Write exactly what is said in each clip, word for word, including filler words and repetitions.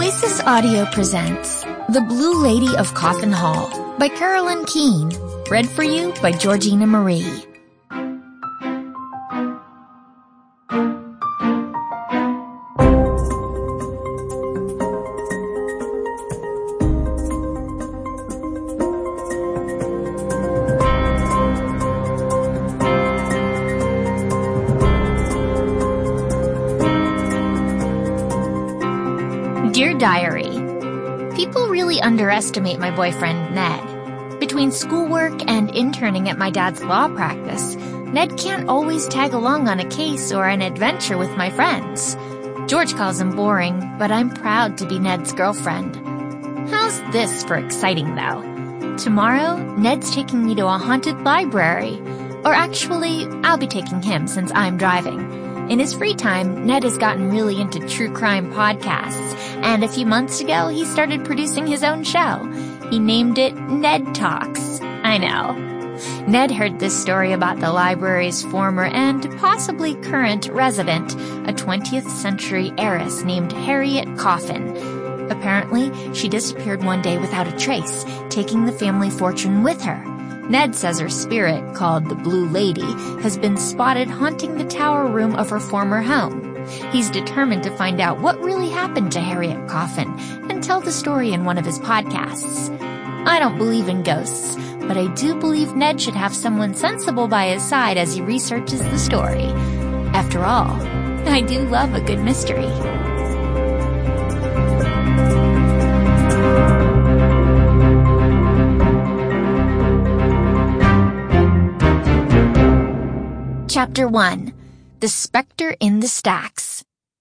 Oasis Audio presents The Blue Lady of Coffin Hall by Carolyn Keene, read for you by Georgina Marie. Dear Diary, people really underestimate my boyfriend, Ned. Between schoolwork and interning at my dad's law practice, Ned can't always tag along on a case or an adventure with my friends. George calls him boring, but I'm proud to be Ned's girlfriend. How's this for exciting, though? Tomorrow, Ned's taking me to a haunted library. Or actually, I'll be taking him since I'm driving. In his free time, Ned has gotten really into true crime podcasts, and a few months ago, he started producing his own show. He named it Ned Talks. I know. Ned heard this story about the library's former and possibly current resident, a twentieth century heiress named Harriet Coffin. Apparently, she disappeared one day without a trace, taking the family fortune with her. Ned says her spirit, called the Blue Lady, has been spotted haunting the tower room of her former home. He's determined to find out what really happened to Harriet Coffin and tell the story in one of his podcasts. I don't believe in ghosts, but I do believe Ned should have someone sensible by his side as he researches the story. After all, I do love a good mystery. Chapter one. The Spectre in the Stacks.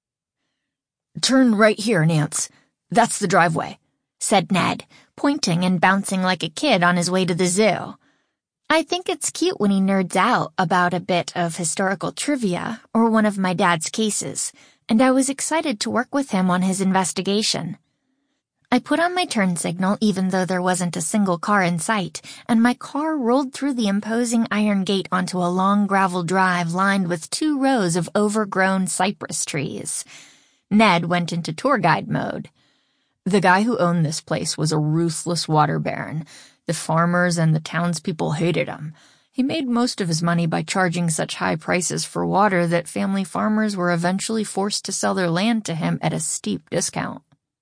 "Turn right here, Nance. That's the driveway," said Ned, pointing and bouncing like a kid on his way to the zoo. I think it's cute when he nerds out about a bit of historical trivia or one of my dad's cases, and I was excited to work with him on his investigation. I put on my turn signal even though there wasn't a single car in sight, and my car rolled through the imposing iron gate onto a long gravel drive lined with two rows of overgrown cypress trees. Ned went into tour guide mode. "The guy who owned this place was a ruthless water baron. The farmers and the townspeople hated him. He made most of his money by charging such high prices for water that family farmers were eventually forced to sell their land to him at a steep discount."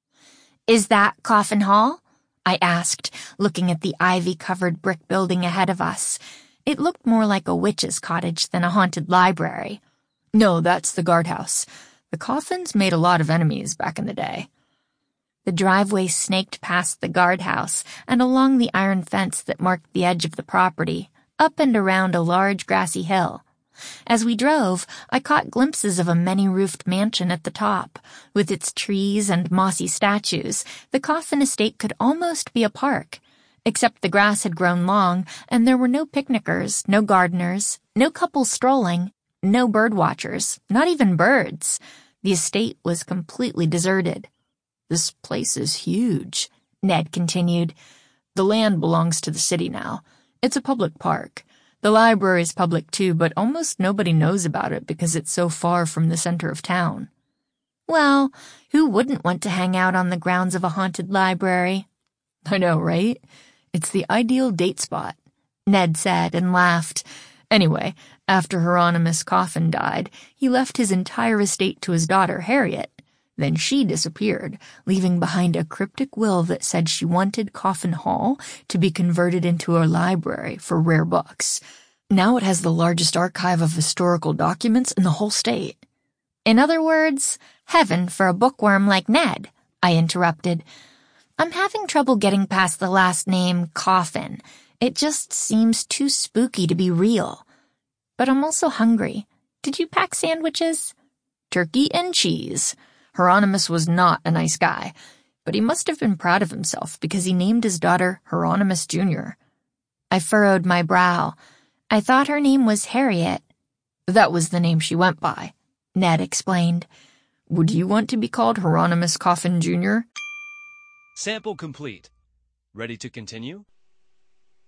"Is that Coffin Hall?" I asked, looking at the ivy-covered brick building ahead of us. It looked more like a witch's cottage than a haunted library. "No, that's the guardhouse. The Coffins made a lot of enemies back in the day." The driveway snaked past the guardhouse and along the iron fence that marked the edge of the property, up and around a large grassy hill. As we drove, I caught glimpses of a many-roofed mansion at the top. With its trees and mossy statues, the Coffin estate could almost be a park. Except the grass had grown long, and there were no picnickers, no gardeners, no couples strolling, no bird watchers, not even birds. The estate was completely deserted. "This place is huge," Ned continued. "The land belongs to the city now. It's a public park. The library's public too, but almost nobody knows about it because it's so far from the center of town." Well, who wouldn't want to hang out on the grounds of a haunted library? "I know, right? It's the ideal date spot," Ned said and laughed. "Anyway, after Hieronymus Coffin died, he left his entire estate to his daughter, Harriet. Then she disappeared, leaving behind a cryptic will that said she wanted Coffin Hall to be converted into a library for rare books. Now it has the largest archive of historical documents in the whole state." "In other words, heaven for a bookworm like Ned," I interrupted. "I'm having trouble getting past the last name, Coffin. It just seems too spooky to be real. But I'm also hungry. Did you pack sandwiches?" "Turkey and cheese." Hieronymus was not a nice guy, but he must have been proud of himself because he named his daughter Hieronymus Junior I furrowed my brow. I thought her name was Harriet. "That was the name she went by," Ned explained. "Would you want to be called Hieronymus Coffin Junior? Sample complete. Ready to continue?